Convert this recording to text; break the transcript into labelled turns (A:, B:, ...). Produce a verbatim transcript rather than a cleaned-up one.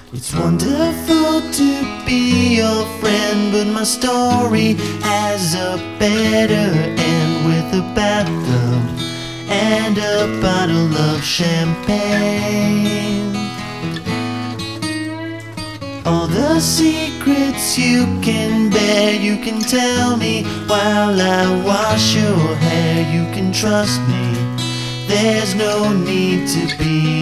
A: It's wonderful to be your friend, but my story has a better end, with a bathtub and a bottle of champagne. All the secrets you can bear, you can tell me while I wash your hair. You can trust me, there's no need to be